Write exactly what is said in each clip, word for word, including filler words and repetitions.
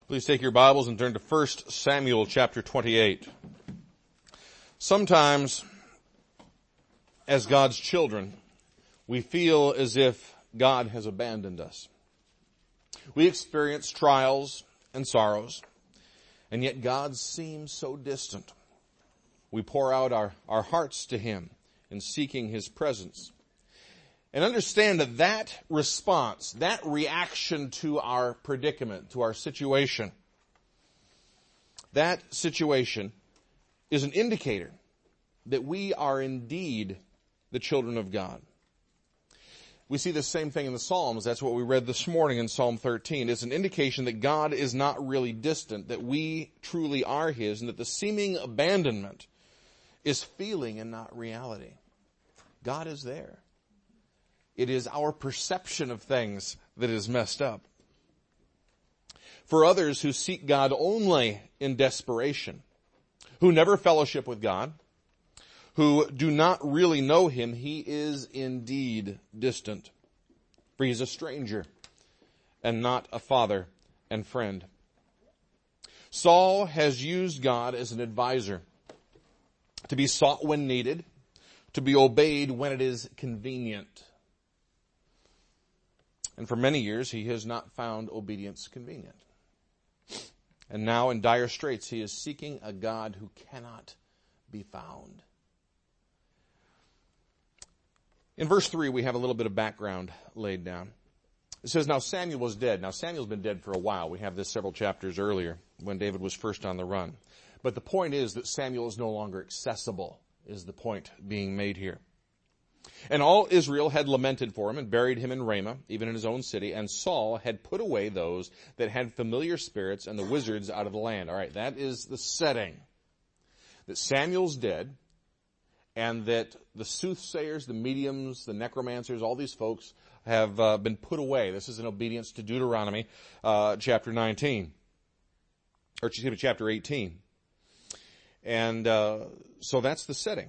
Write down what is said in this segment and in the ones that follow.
Please take your Bibles and turn to First Samuel chapter twenty-eight. Sometimes, as God's children, we feel as if God has abandoned us. We experience trials and sorrows, and yet God seems so distant. We pour out our, our hearts to Him in seeking His presence. And understand that that response, that reaction to our predicament, to our situation, that situation is an indicator that we are indeed the children of God. We see the same thing in the Psalms. That's what we read this morning in Psalm thirteen. It's an indication that God is not really distant, that we truly are His, and that the seeming abandonment is feeling and not reality. God is there. It is our perception of things that is messed up. For others who seek God only in desperation, who never fellowship with God, who do not really know Him, He is indeed distant. For He is a stranger and not a father and friend. Saul has used God as an advisor, to be sought when needed, to be obeyed when it is convenient. And for many years, he has not found obedience convenient. And now in dire straits, he is seeking a God who cannot be found. In verse three, we have a little bit of background laid down. It says, now Samuel was dead. Now Samuel's been dead for a while. We have this several chapters earlier when David was first on the run. But the point is that Samuel is no longer accessible, is the point being made here. And all Israel had lamented for him and buried him in Ramah, even in his own city. And Saul had put away those that had familiar spirits and the wizards out of the land. All right, that is the setting. That Samuel's dead, and that the soothsayers, the mediums, the necromancers, all these folks have uh, been put away. This is in obedience to Deuteronomy uh, chapter nineteen. Or excuse me, chapter eighteen. And uh, so that's the setting.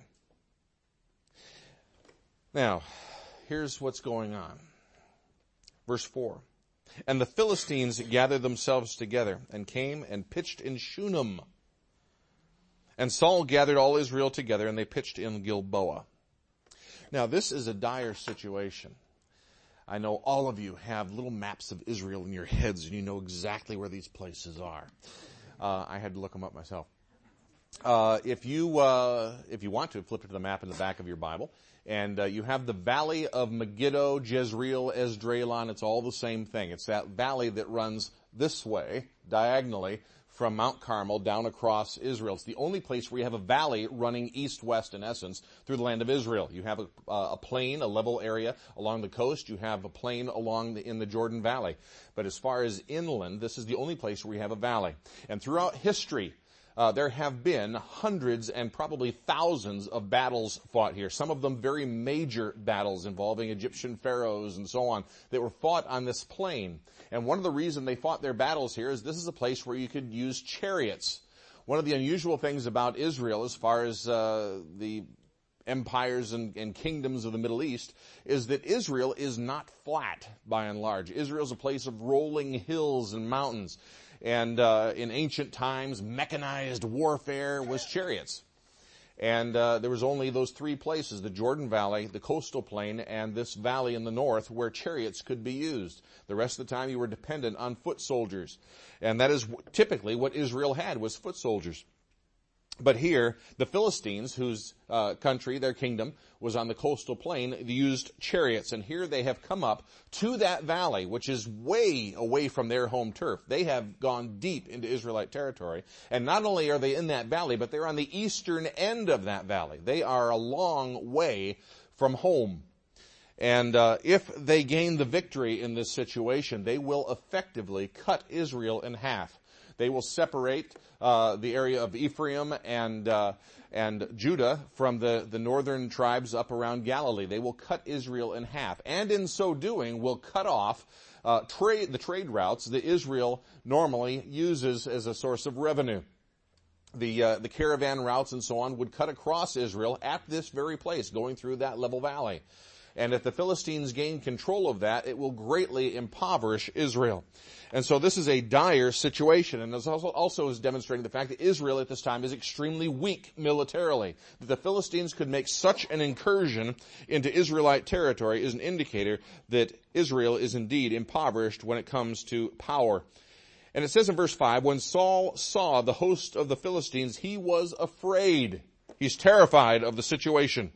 Now, here's what's going on. Verse four. And the Philistines gathered themselves together and came and pitched in Shunem. And Saul gathered all Israel together and they pitched in Gilboa. Now, this is a dire situation. I know all of you have little maps of Israel in your heads and you know exactly where these places are. Uh, I had to look them up myself. Uh, if you, uh, if you want to, flip to the map in the back of your Bible. And uh, you have the valley of Megiddo, Jezreel, Esdraelon. It's all the same thing. It's that valley that runs this way, diagonally, from Mount Carmel down across Israel. It's the only place where you have a valley running east-west, in essence, through the land of Israel. You have a, uh, a plain, a level area along the coast. You have a plain along the, in the Jordan Valley. But as far as inland, this is the only place where you have a valley. And throughout history, Uh, there have been hundreds and probably thousands of battles fought here. Some of them very major battles involving Egyptian pharaohs and so on that were fought on this plain. And one of the reasons they fought their battles here is this is a place where you could use chariots. One of the unusual things about Israel as far as uh, the empires and, and kingdoms of the Middle East is that Israel is not flat by and large. Israel is a place of rolling hills and mountains. And uh, in ancient times, mechanized warfare was chariots. And uh, there was only those three places, the Jordan Valley, the coastal plain, and this valley in the north where chariots could be used. The rest of the time you were dependent on foot soldiers. And that is typically what Israel had, was foot soldiers. But here, the Philistines, whose uh, country, their kingdom, was on the coastal plain, used chariots. And here they have come up to that valley, which is way away from their home turf. They have gone deep into Israelite territory. And not only are they in that valley, but they're on the eastern end of that valley. They are a long way from home. And uh, if they gain the victory in this situation, they will effectively cut Israel in half. They will separate uh, the area of Ephraim and uh, and Judah from the, the northern tribes up around Galilee. They will cut Israel in half. And in so doing, will cut off uh, trade the trade routes that Israel normally uses as a source of revenue. The uh, the caravan routes and so on would cut across Israel at this very place, going through that level valley. And if the Philistines gain control of that, it will greatly impoverish Israel. And so this is a dire situation. And this also, also is demonstrating the fact that Israel at this time is extremely weak militarily. That the Philistines could make such an incursion into Israelite territory is an indicator that Israel is indeed impoverished when it comes to power. And it says in verse five, when Saul saw the host of the Philistines, he was afraid. He's terrified of the situation.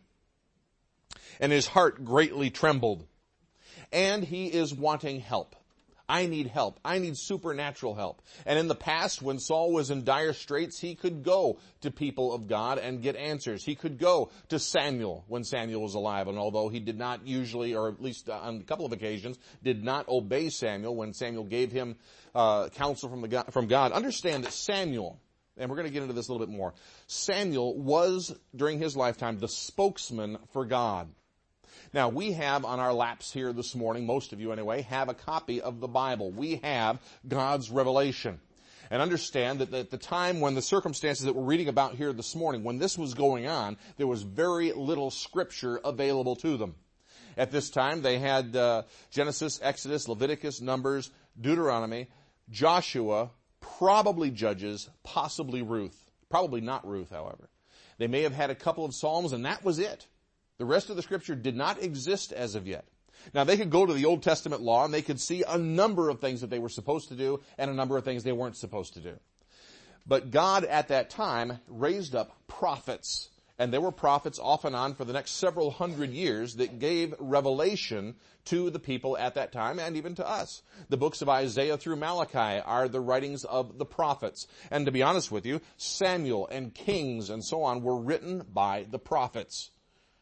And his heart greatly trembled. And he is wanting help. I need help. I need supernatural help. And in the past, when Saul was in dire straits, he could go to people of God and get answers. He could go to Samuel when Samuel was alive. And although he did not usually, or at least on a couple of occasions, did not obey Samuel when Samuel gave him uh, counsel from, the God, from God, understand that Samuel, and we're going to get into this a little bit more, Samuel was, during his lifetime, the spokesman for God. Now, we have on our laps here this morning, most of you anyway, have a copy of the Bible. We have God's revelation. And understand that at the time when the circumstances that we're reading about here this morning, when this was going on, there was very little scripture available to them. At this time, they had uh, Genesis, Exodus, Leviticus, Numbers, Deuteronomy, Joshua, probably Judges, possibly Ruth. Probably not Ruth, however. They may have had a couple of Psalms, and that was it. The rest of the scripture did not exist as of yet. Now, they could go to the Old Testament law and they could see a number of things that they were supposed to do and a number of things they weren't supposed to do. But God at that time raised up prophets. And there were prophets off and on for the next several hundred years that gave revelation to the people at that time and even to us. The books of Isaiah through Malachi are the writings of the prophets. And to be honest with you, Samuel and Kings and so on were written by the prophets.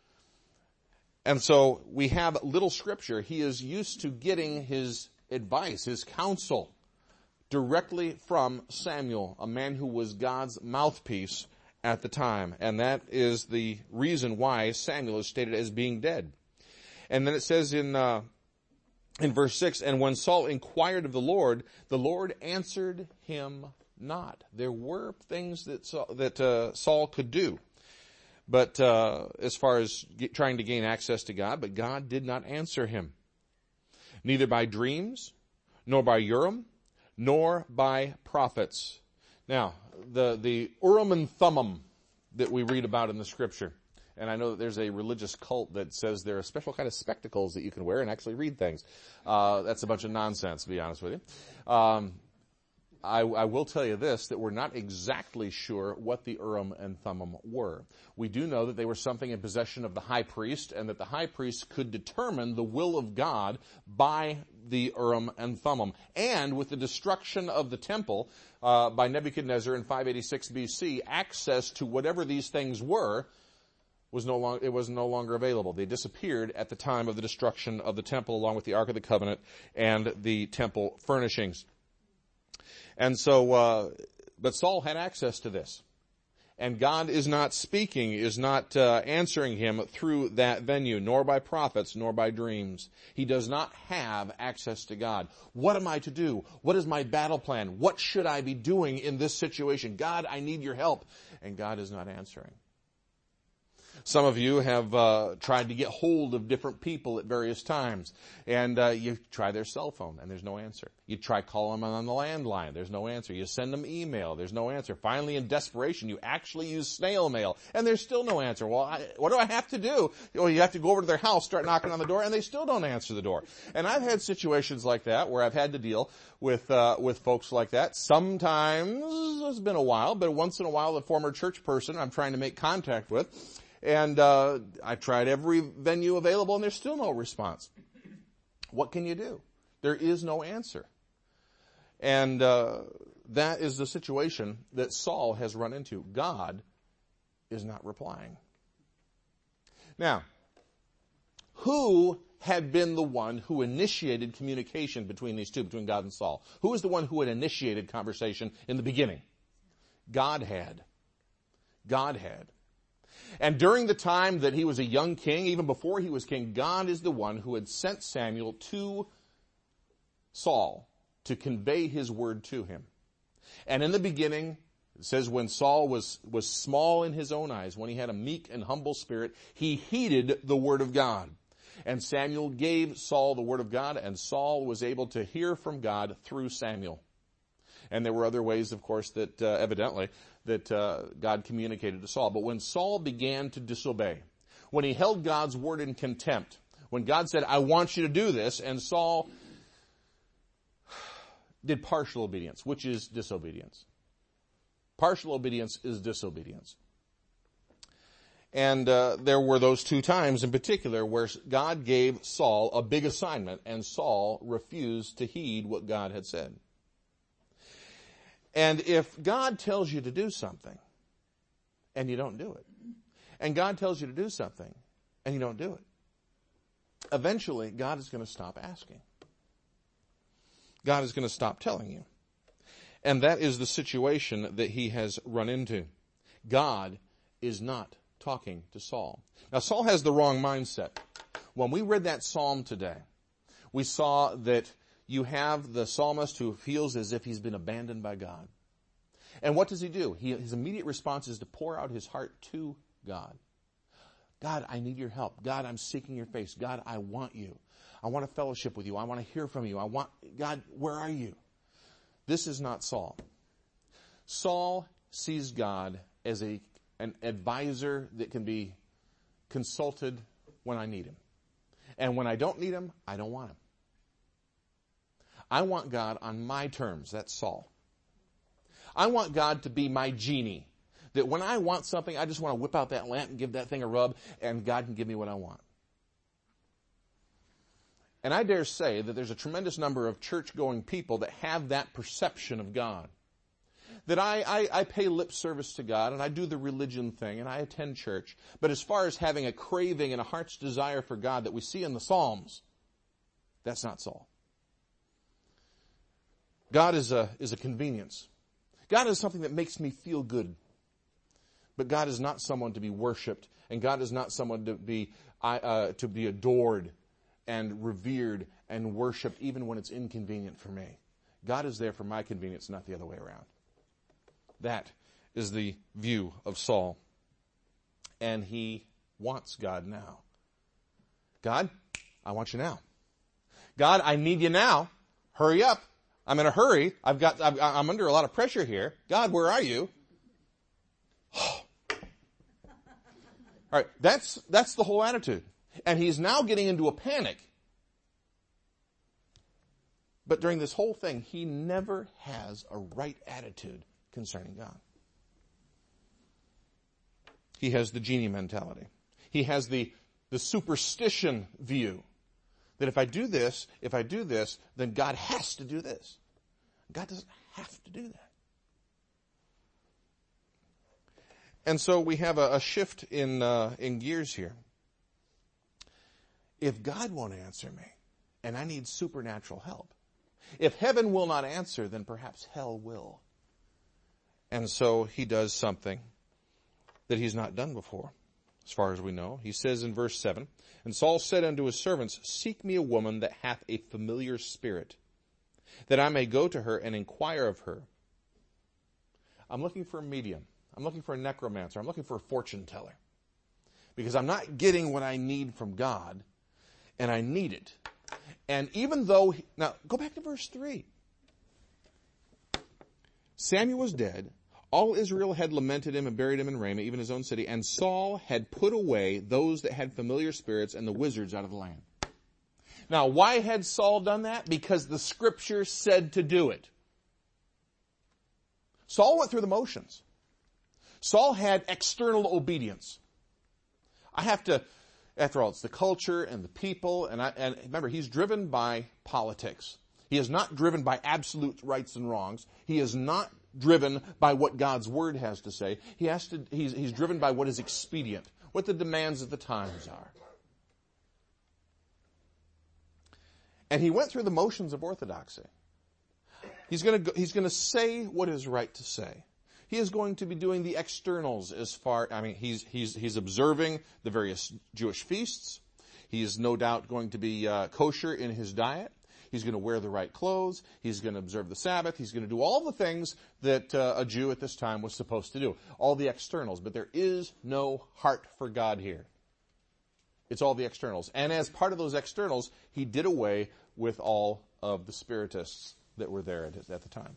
And so we have little scripture. He is used to getting his advice, his counsel, directly from Samuel, a man who was God's mouthpiece at the time. And that is the reason why Samuel is stated as being dead. And then it says in uh, in verse six, and when Saul inquired of the Lord, the Lord answered him not. There were things that Saul, that uh, Saul could do. But uh, as far as get, trying to gain access to God, but God did not answer him. Neither by dreams, nor by Urim, nor by prophets. Now, the, the Urim and Thummim that we read about in the scripture, and I know that there's a religious cult that says there are special kind of spectacles that you can wear and actually read things. Uh, that's a bunch of nonsense, to be honest with you. Um, I, I will tell you this, that we're not exactly sure what the Urim and Thummim were. We do know that they were something in possession of the high priest, and that the high priest could determine the will of God by the Urim and Thummim. And with the destruction of the temple uh, by Nebuchadnezzar in five eighty-six B C, access to whatever these things were was no longer, it was no longer available. They disappeared at the time of the destruction of the temple, along with the Ark of the Covenant and the temple furnishings. And so, uh, but Saul had access to this. And God is not speaking, is not uh, answering him through that venue, nor by prophets, nor by dreams. He does not have access to God. What am I to do? What is my battle plan? What should I be doing in this situation? God, I need your help. And God is not answering. Some of you have uh, tried to get hold of different people at various times, and uh, you try their cell phone, and there's no answer. You try calling them on the landline, there's no answer. You send them email, there's no answer. Finally, in desperation, you actually use snail mail, and there's still no answer. Well, I, what do I have to do? Well, you have to go over to their house, start knocking on the door, and they still don't answer the door. And I've had situations like that where I've had to deal with uh, with folks like that. Sometimes it's been a while, but once in a while, the former church person I'm trying to make contact with. And uh I've tried every venue available, and there's still no response. What can you do? There is no answer. And uh that is the situation that Saul has run into. God is not replying. Now, who had been the one who initiated communication between these two, between God and Saul? Who was the one who had initiated conversation in the beginning? God had. God had. And during the time that he was a young king, even before he was king, God is the one who had sent Samuel to Saul to convey his word to him. And in the beginning, it says when Saul was, was small in his own eyes, when he had a meek and humble spirit, he heeded the word of God. And Samuel gave Saul the word of God, and Saul was able to hear from God through Samuel. And there were other ways, of course, that uh, evidently that uh, God communicated to Saul. But when Saul began to disobey, when he held God's word in contempt, when God said, I want you to do this, and Saul did partial obedience, which is disobedience. Partial obedience is disobedience. And uh, there were those two times in particular where God gave Saul a big assignment, and Saul refused to heed what God had said. And if God tells you to do something, and you don't do it, and God tells you to do something, and you don't do it, eventually God is going to stop asking. God is going to stop telling you. And that is the situation that he has run into. God is not talking to Saul. Now, Saul has the wrong mindset. When we read that psalm today, we saw that you have the psalmist who feels as if he's been abandoned by God. And what does he do? He, his immediate response is to pour out his heart to God. God, I need your help. God, I'm seeking your face. God, I want you. I want to fellowship with you. I want to hear from you. I want, God, where are you? This is not Saul. Saul sees God as a an advisor that can be consulted when I need him. And when I don't need him, I don't want him. I want God on my terms. That's Saul. I want God to be my genie. That when I want something, I just want to whip out that lamp and give that thing a rub, and God can give me what I want. And I dare say that there's a tremendous number of church-going people that have that perception of God. That I, I, I pay lip service to God, and I do the religion thing, and I attend church. But as far as having a craving and a heart's desire for God that we see in the Psalms, that's not Saul. God is a, is a convenience. God is something that makes me feel good. But God is not someone to be worshipped, and God is not someone to be uh, to be adored and revered and worshipped even when it's inconvenient for me. God is there for my convenience, not the other way around. That is the view of Saul. And he wants God now. God, I want you now. God, I need you now. Hurry up. I'm in a hurry. I've got, I'm under a lot of pressure here. God, where are you? All right, that's, that's the whole attitude. And he's now getting into a panic. But during this whole thing, he never has a right attitude concerning God. He has the genie mentality. He has the, the superstition view. That if I do this, if I do this, then God has to do this. God doesn't have to do that. And so we have a, a shift in uh, in gears here. If God won't answer me, and I need supernatural help, if heaven will not answer, then perhaps hell will. And so he does something that he's not done before, as far as we know. He says in verse seven, and Saul said unto his servants, seek me a woman that hath a familiar spirit, that I may go to her and inquire of her. I'm looking for a medium. I'm looking for a necromancer. I'm looking for a fortune teller. Because I'm not getting what I need from God, and I need it. And even though, he, now go back to verse three. Samuel was dead. All Israel had lamented him and buried him in Ramah, even his own city. And Saul had put away those that had familiar spirits and the wizards out of the land. Now, why had Saul done that? Because the scripture said to do it. Saul went through the motions. Saul had external obedience. I have to, after all, it's the culture and the people, and, I, and remember, he's driven by politics. He is not driven by absolute rights and wrongs. He is not driven by what God's word has to say. He has to, he's, he's driven by what is expedient, what the demands of the times are. And he went through the motions of orthodoxy. He's going to he's going to say what is right to say. He is going to be doing the externals as far, I mean, he's he's he's observing the various Jewish feasts. He is no doubt going to be uh, kosher in his diet. He's going to wear the right clothes. He's going to observe the Sabbath. He's going to do all the things that uh, a Jew at this time was supposed to do. All the externals. But there is no heart for God here. It's all the externals. And as part of those externals, he did away with all of the spiritists that were there at, at the time.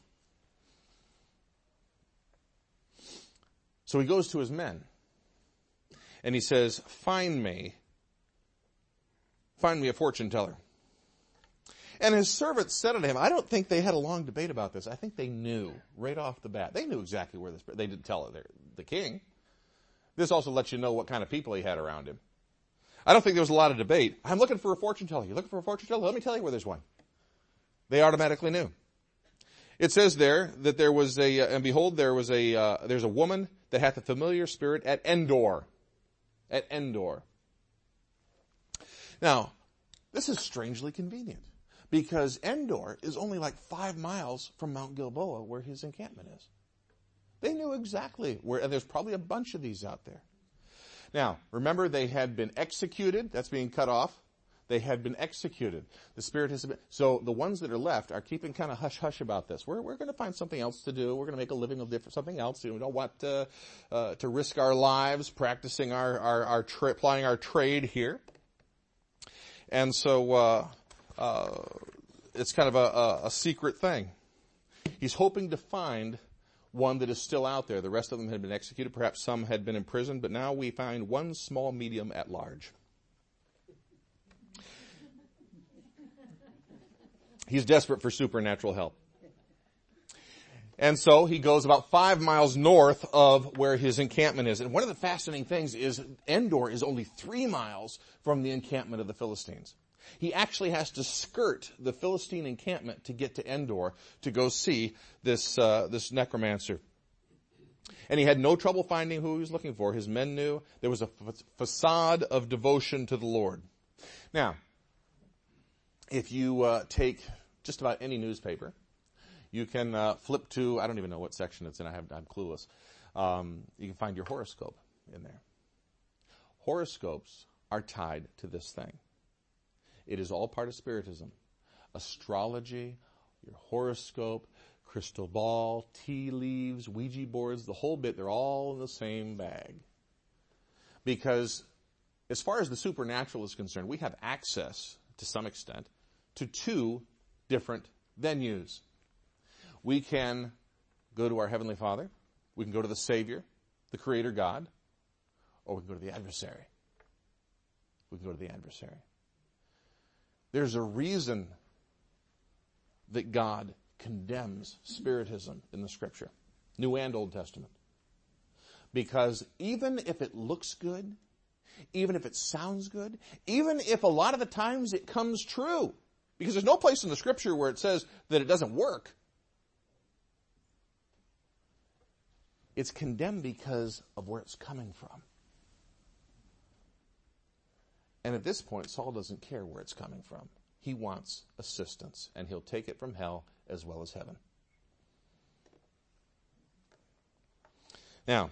So he goes to his men. And he says, find me, find me a fortune teller. And his servants said unto him, I don't think they had a long debate about this. I think they knew right off the bat. They knew exactly where this, they didn't tell it, the king. This also lets you know what kind of people he had around him. I don't think there was a lot of debate. I'm looking for a fortune teller. You looking for a fortune teller? Let me tell you where there's one. They automatically knew. It says there that there was a, uh, and behold, there was a, uh, there's a woman that hath a familiar spirit at Endor. At Endor. Now, this is strangely convenient because Endor is only like five miles from Mount Gilboa where his encampment is. They knew exactly where, and there's probably a bunch of these out there. Now, remember they had been executed. That's being cut off. They had been executed. The Spirit has been, so the ones that are left are keeping kind of hush-hush about this. We're, we're going to find something else to do. We're going to make a living of different, something else. We don't want to, uh, to risk our lives practicing our, our, our tra- applying our trade here. And so, uh, uh, it's kind of a, a, a secret thing. He's hoping to find one that is still out there. The rest of them had been executed. Perhaps some had been imprisoned, but now we find one small medium at large. He's desperate for supernatural help. And so he goes about five miles north of where his encampment is. And one of the fascinating things is Endor is only three miles from the encampment of the Philistines. He actually has to skirt the Philistine encampment to get to Endor to go see this, uh, this necromancer. And he had no trouble finding who he was looking for. His men knew there was a f- facade of devotion to the Lord. Now, if you uh, take just about any newspaper, you can uh, flip to, I don't even know what section it's in, I have, I'm clueless. Um, you can find your horoscope in there. Horoscopes are tied to this thing. It is all part of Spiritism. Astrology, your horoscope, crystal ball, tea leaves, Ouija boards, the whole bit, they're all in the same bag. Because as far as the supernatural is concerned, we have access, to some extent, to two different venues. We can go to our Heavenly Father, we can go to the Savior, the Creator God, or we can go to the adversary. We can go to the adversary. There's a reason that God condemns Spiritism in the Scripture, New and Old Testament. Because even if it looks good, even if it sounds good, even if a lot of the times it comes true, because there's no place in the Scripture where it says that it doesn't work, it's condemned because of where it's coming from. And at this point, Saul doesn't care where it's coming from. He wants assistance, and he'll take it from hell as well as heaven. Now,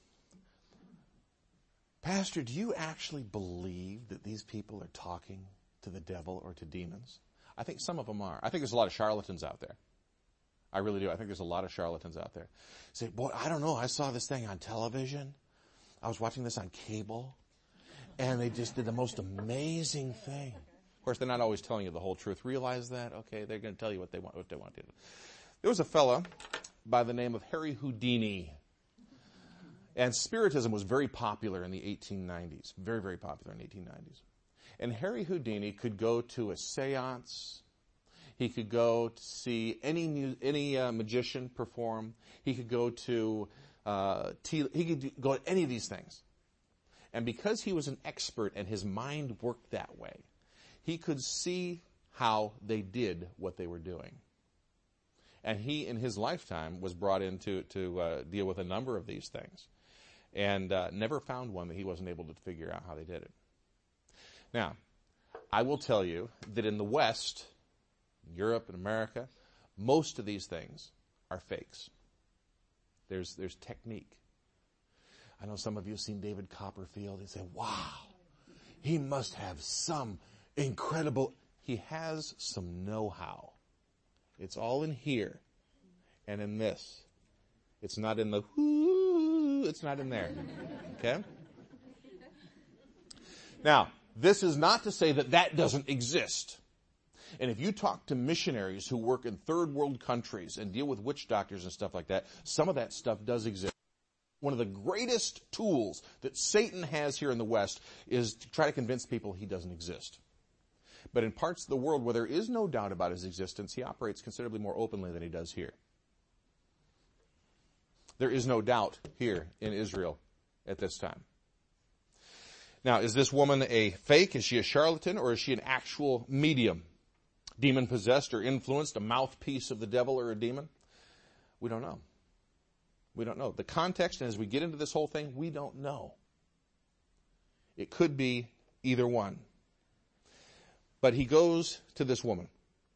Pastor, do you actually believe that these people are talking to the devil or to demons? I think some of them are. I think there's a lot of charlatans out there. I really do. I think there's a lot of charlatans out there. Say, boy, I don't know. I saw this thing on television. I was watching this on cable. And they just did the most amazing thing. Of course, they're not always telling you the whole truth. Realize that? Okay, they're going to tell you what they want, what they want to do. There was a fella by the name of Harry Houdini. And Spiritism was very popular in the eighteen nineties. Very, very popular in the eighteen nineties. And Harry Houdini could go to a seance. He could go to see any any uh, magician perform. He could go to uh, t- he could go to any of these things. And because he was an expert and his mind worked that way, he could see how they did what they were doing. And he, in his lifetime, was brought in to, to uh, deal with a number of these things. And uh, never found one that he wasn't able to figure out how they did it. Now, I will tell you that in the West, Europe and America, most of these things are fakes. There's, there's technique. I know some of you have seen David Copperfield and say, wow, he must have some incredible, he has some know-how. It's all in here and in this. It's not in the whoo, it's not in there. Okay? Now, this is not to say that that doesn't exist. And if you talk to missionaries who work in third world countries and deal with witch doctors and stuff like that, some of that stuff does exist. One of the greatest tools that Satan has here in the West is to try to convince people he doesn't exist. But in parts of the world where there is no doubt about his existence, he operates considerably more openly than he does here. There is no doubt here in Israel at this time. Now, is this woman a fake? Is she a charlatan? Or is she an actual medium? Demon-possessed or influenced, a mouthpiece of the devil or a demon? We don't know. We don't know. The context, and as we get into this whole thing, we don't know. It could be either one. But he goes to this woman.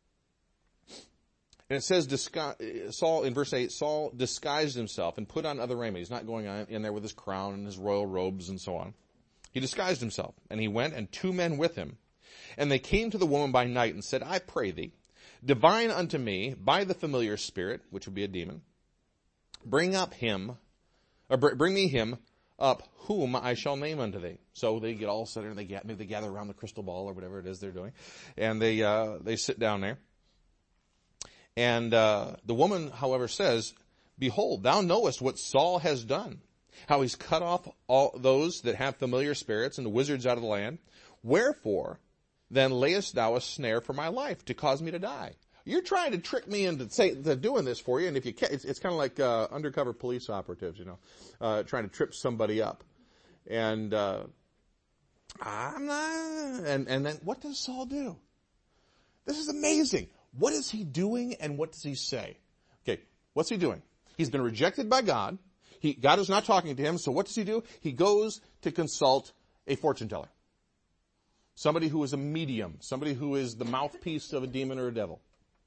And it says, Saul, in verse eight, Saul disguised himself and put on other raiment. He's not going in there with his crown and his royal robes and so on. He disguised himself, and he went, and two men with him. And they came to the woman by night and said, I pray thee, divine unto me by the familiar spirit, which would be a demon, bring up him, or bring me him up, whom I shall name unto thee. So they get all set and they get, maybe they gather around the crystal ball or whatever it is they're doing, and they uh, they sit down there. And uh, the woman, however, says, Behold, thou knowest what Saul has done, how he's cut off all those that have familiar spirits and the wizards out of the land. Wherefore then layest thou a snare for my life to cause me to die? You're trying to trick me into say, to doing this for you, and if you can't, it's, it's kind of like uh, undercover police operatives, you know, uh, trying to trip somebody up. And uh, I'm not. And and then what does Saul do? This is amazing. What is he doing, and what does he say? Okay, what's he doing? He's been rejected by God. He God is not talking to him. So what does he do? He goes to consult a fortune teller, somebody who is a medium, somebody who is the mouthpiece of a demon or a devil.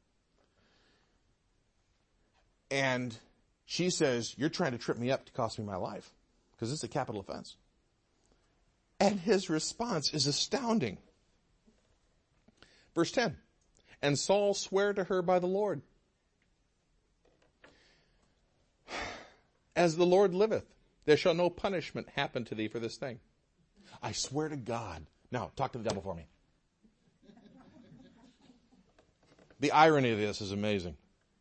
And she says, you're trying to trip me up to cost me my life, because it's a capital offense. And his response is astounding. Verse ten, and Saul sware to her by the Lord, as the Lord liveth, there shall no punishment happen to thee for this thing. I swear to God. Now, talk to the devil for me. The irony of this is amazing.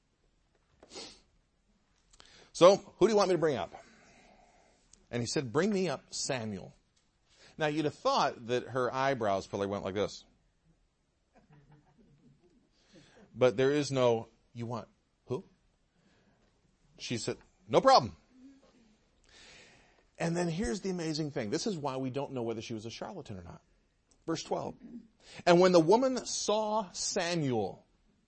So, who do you want me to bring up? And he said, bring me up Samuel. Now, you'd have thought that her eyebrows probably went like this. But there is no, you want who? She said, no problem. And then here's the amazing thing. This is why we don't know whether she was a charlatan or not. Verse twelve. And when the woman saw Samuel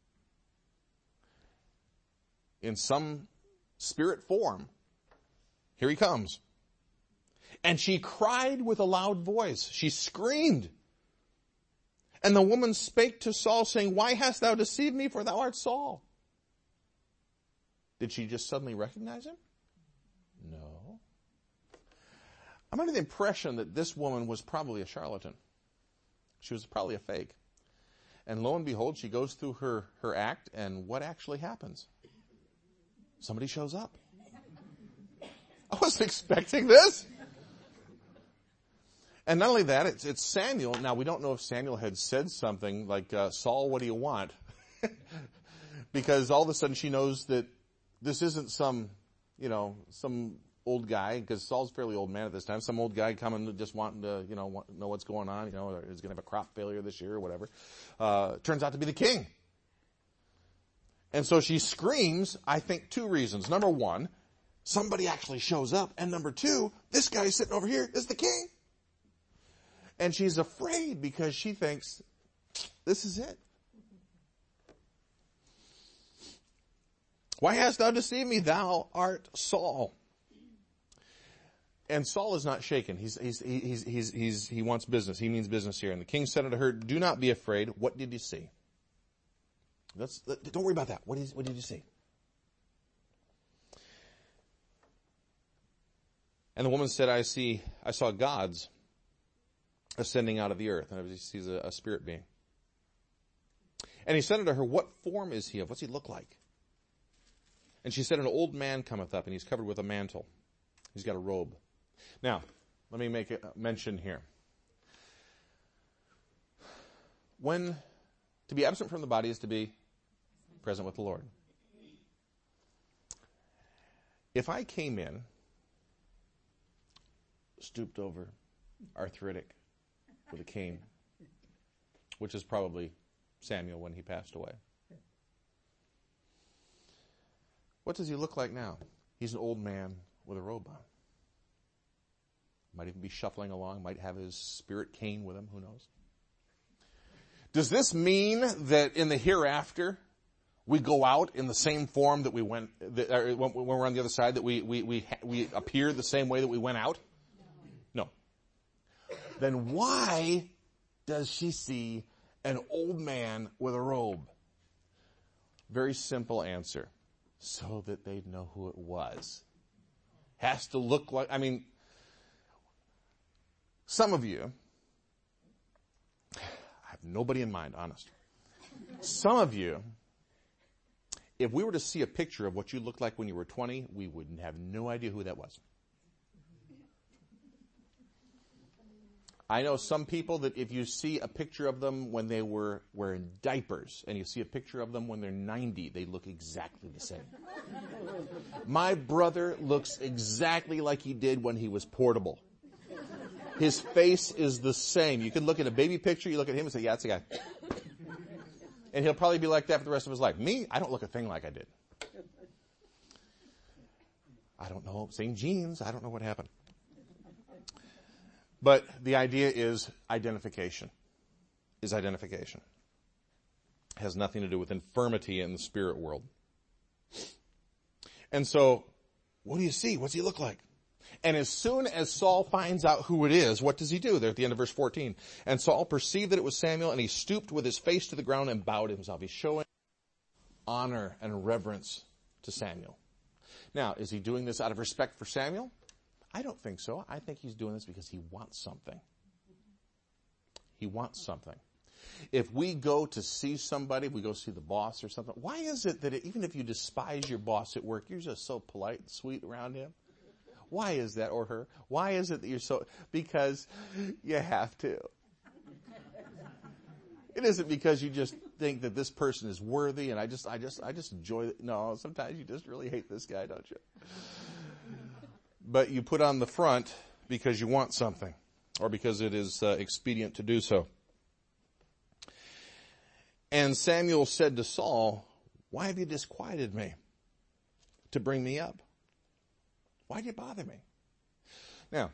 in some spirit form, here he comes. And she cried with a loud voice. She screamed. And the woman spake to Saul, saying, why hast thou deceived me, for thou art Saul? Did she just suddenly recognize him? No. I'm under the impression that this woman was probably a charlatan. She was probably a fake. And lo and behold, she goes through her, her act, and what actually happens? Somebody shows up. I wasn't expecting this. And not only that, it's, it's Samuel. Now, we don't know if Samuel had said something like, uh, Saul, what do you want? Because all of a sudden she knows that this isn't some, you know, some old guy, because Saul's a fairly old man at this time, some old guy coming just wanting to, you know, want, know what's going on, you know, or he's going to have a crop failure this year or whatever. Uh, turns out to be the king. And so she screams, I think, two reasons. Number one, somebody actually shows up. And number two, this guy sitting over here is the king. And she's afraid because she thinks, this is it. Why hast thou deceived me? Thou art Saul. And Saul is not shaken. He's, he's, he's, he's, he's, he wants business. He means business here. And the king said unto her, do not be afraid. What did you see? Let's, don't worry about that. What, is, what did you see? And the woman said, I see, I saw gods ascending out of the earth. And he's a, a spirit being. And he said unto her, what form is he of? What's he look like? And she said, an old man cometh up, and he's covered with a mantle. He's got a robe. Now, let me make a mention here. when to be absent from the body is to be present with the Lord. If I came in, stooped over, arthritic, with a cane, which is probably Samuel when he passed away. What does he look like now? He's an old man with a robe on. Might even be shuffling along, might have his spirit cane with him, who knows? Does this mean that in the hereafter, we go out in the same form that we went, that, uh, when we're on the other side, that we, we, we, we appear the same way that we went out? No. Then why does she see an old man with a robe? Very simple answer. So that they'd know who it was. Has to look like, I mean, some of you, I have nobody in mind, honest. Some of you, if we were to see a picture of what you looked like when you were twenty, we would have no idea who that was. I know some people that if you see a picture of them when they were wearing diapers and you see a picture of them when they're ninety, they look exactly the same. My brother looks exactly like he did when he was portable. His face is the same. You can look at a baby picture, you look at him and say, yeah, that's the guy. And he'll probably be like that for the rest of his life. Me, I don't look a thing like I did. I don't know. Same genes. I don't know what happened. But the idea is identification. Is identification. It has nothing to do with infirmity in the spirit world. And so, what do you see? What's he look like? And as soon as Saul finds out who it is, what does he do? There at the end of verse fourteen. And Saul perceived that it was Samuel, and he stooped with his face to the ground and bowed himself. He's showing honor and reverence to Samuel. Now, is he doing this out of respect for Samuel? I don't think so. I think he's doing this because he wants something. He wants something. If we go to see somebody, we go see the boss or something, why is it that it, even if you despise your boss at work, you're just so polite and sweet around him? Why is that, or her? Why is it that you're so, because you have to. It isn't because you just think that this person is worthy and I just, I just, I just enjoy it. No, sometimes you just really hate this guy, don't you? But you put on the front because you want something or because it is uh, expedient to do so. And Samuel said to Saul, why have you disquieted me to bring me up? Why do you bother me? Now,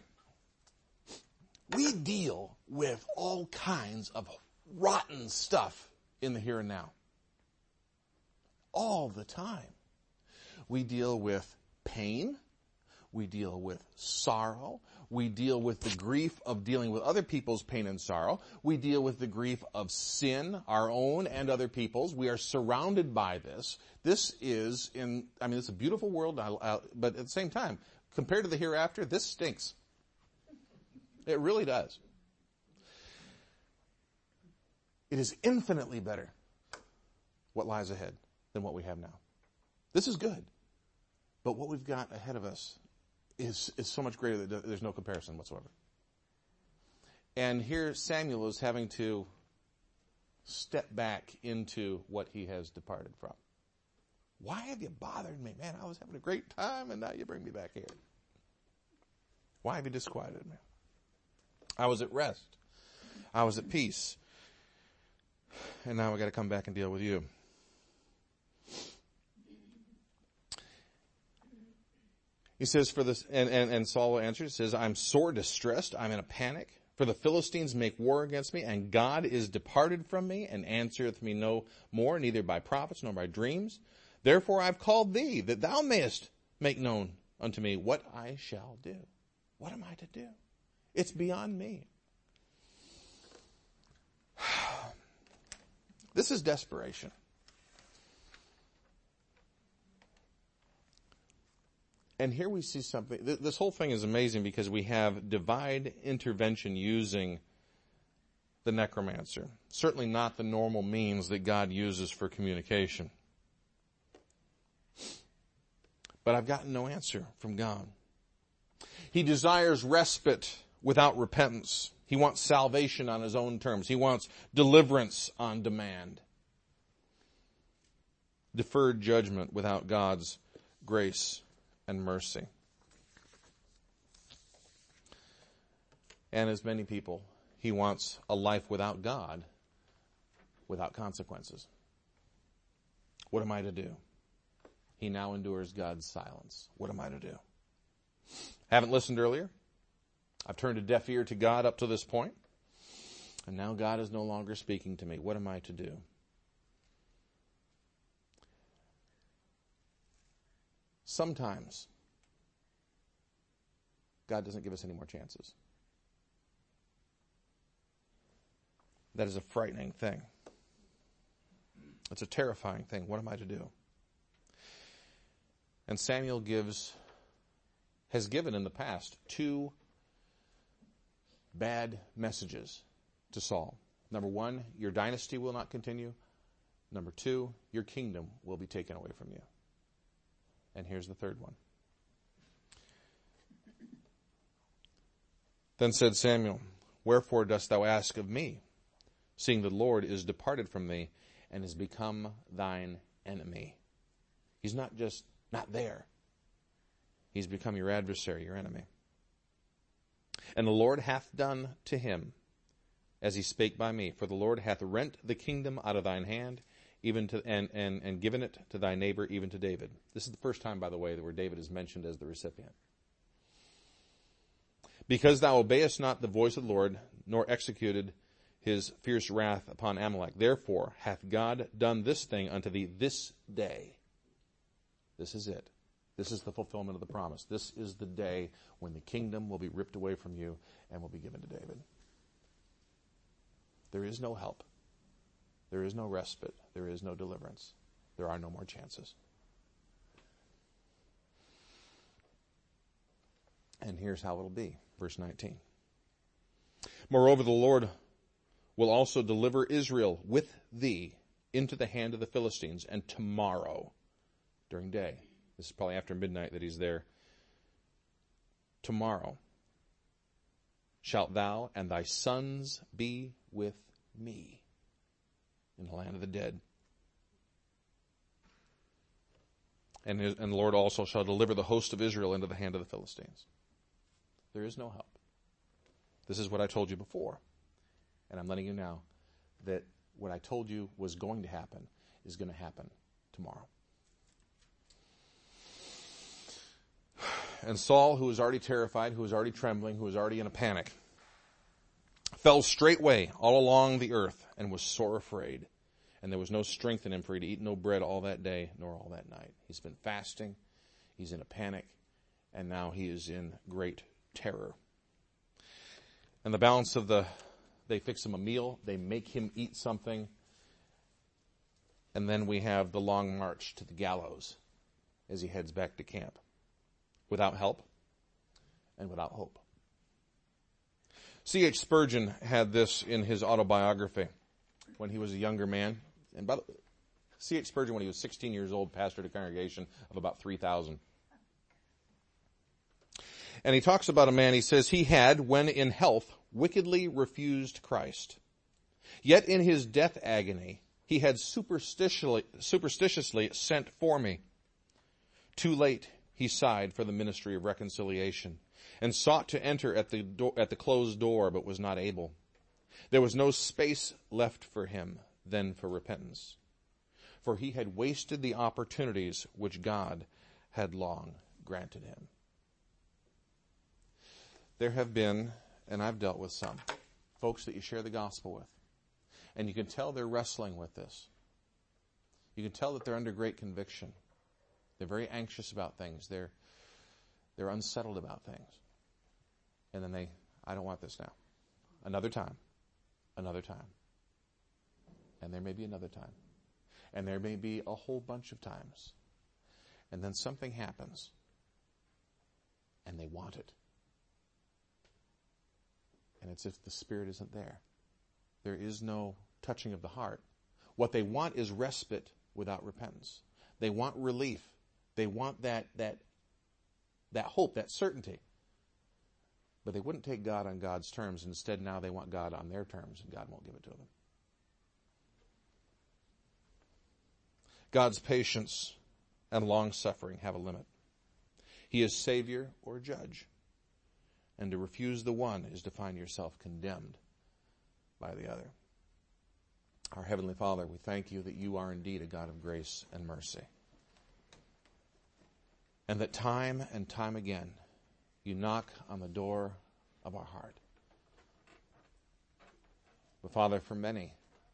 we deal with all kinds of rotten stuff in the here and now. All the time. We deal with pain. We deal with sorrow. We deal with the grief of dealing with other people's pain and sorrow. We deal with the grief of sin, our own and other people's. We are surrounded by this. This is in, I mean, it's a beautiful world, but at the same time, compared to the hereafter, this stinks. It really does. It is infinitely better what lies ahead than what we have now. This is good. But what we've got ahead of us is, is so much greater that there's no comparison whatsoever. And here Samuel is having to step back into what he has departed from. Why have you bothered me? Man, I was having a great time and now you bring me back here. Why have you disquieted me? I was at rest. I was at peace. And now we got to come back and deal with you. He says, for this, and, and, and Saul answers, says, I'm sore distressed. I'm in a panic. For the Philistines make war against me, and God is departed from me, and answereth me no more, neither by prophets nor by dreams. Therefore I've called thee, that thou mayest make known unto me what I shall do. What am I to do? It's beyond me. This is desperation. And here we see something. This whole thing is amazing because we have divine intervention using the necromancer. Certainly not the normal means that God uses for communication. But I've gotten no answer from God. He desires respite without repentance. He wants salvation on his own terms. He wants deliverance on demand. Deferred judgment without God's grace and mercy. And as many people, he wants a life without God, without consequences. What am I to do? He now endures God's silence. What am I to do? Haven't listened earlier. I've turned a deaf ear to God up to this point, and now God is no longer speaking to me. What am I to do? Sometimes God doesn't give us any more chances. That is a frightening thing. It's a terrifying thing. What am I to do? And Samuel gives, has given in the past two bad messages to Saul. Number one, your dynasty will not continue. Number two, your kingdom will be taken away from you. And here's the third one. Then said Samuel, wherefore dost thou ask of me, seeing the Lord is departed from thee and is become thine enemy? He's not just not there. He's become your adversary, your enemy. And the Lord hath done to him as he spake by me. For the Lord hath rent the kingdom out of thine hand, even to and, and, and given it to thy neighbor, even to David. This is the first time, by the way, where David is mentioned as the recipient. Because thou obeyest not the voice of the Lord, nor executed his fierce wrath upon Amalek. Therefore hath God done this thing unto thee this day. This is it. This is the fulfillment of the promise. This is the day when the kingdom will be ripped away from you and will be given to David. There is no help. There is no respite. There is no deliverance. There are no more chances. And here's how it'll be. Verse nineteen. Moreover, the Lord will also deliver Israel with thee into the hand of the Philistines, and tomorrow, during day, this is probably after midnight that he's there, tomorrow shalt thou and thy sons be with me in the land of the dead. And, his, and the Lord also shall deliver the host of Israel into the hand of the Philistines. There is no help. This is what I told you before. And I'm letting you know that what I told you was going to happen is going to happen tomorrow. And Saul, who was already terrified, who was already trembling, who was already in a panic, fell straightway all along the earth and was sore afraid. And there was no strength in him, for he to eat no bread all that day nor all that night. He's been fasting. He's in a panic. And now he is in great terror. And the balance of the, they fix him a meal. They make him eat something. And then we have the long march to the gallows as he heads back to camp. Without help and without hope. C H Spurgeon had this in his autobiography when he was a younger man. And by the way, C H Spurgeon, when he was sixteen years old, pastored a congregation of about three thousand. And he talks about a man, he says, he had, when in health, wickedly refused Christ. Yet in his death agony, he had superstitiously, superstitiously sent for me. Too late, he sighed for the ministry of reconciliation and sought to enter at the do- at the closed door, but was not able. There was no space left for him then for repentance, for he had wasted the opportunities which God had long granted him. There have been, and I've dealt with some, folks that you share the gospel with, and you can tell they're wrestling with this. You can tell that they're under great conviction. They're very anxious about things. They're they're unsettled about things. And then they, I don't want this now. Another time. Another time. And there may be another time. And there may be a whole bunch of times. And then something happens. And they want it. And it's as if the Spirit isn't there. There is no touching of the heart. What they want is respite without repentance. They want relief. They want that that that hope, that certainty. But they wouldn't take God on God's terms. Instead, now they want God on their terms, and God won't give it to them. God's patience and long-suffering have a limit. He is Savior or Judge. And to refuse the one is to find yourself condemned by the other. Our Heavenly Father, we thank you that you are indeed a God of grace and mercy. And that time and time again, you knock on the door of our heart. But Father, for many,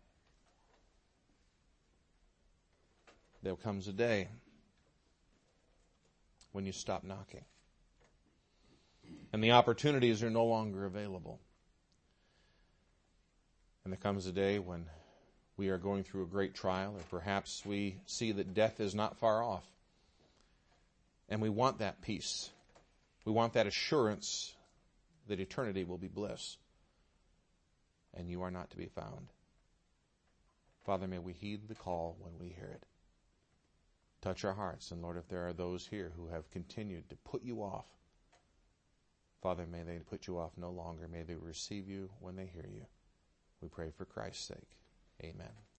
there comes a day when you stop knocking. And the opportunities are no longer available. And there comes a day when we are going through a great trial, or perhaps we see that death is not far off. And we want that peace. We want that assurance that eternity will be bliss. And you are not to be found. Father, may we heed the call when we hear it. Touch our hearts. And Lord, if there are those here who have continued to put you off, Father, may they put you off no longer. May they receive you when they hear you. We pray for Christ's sake. Amen.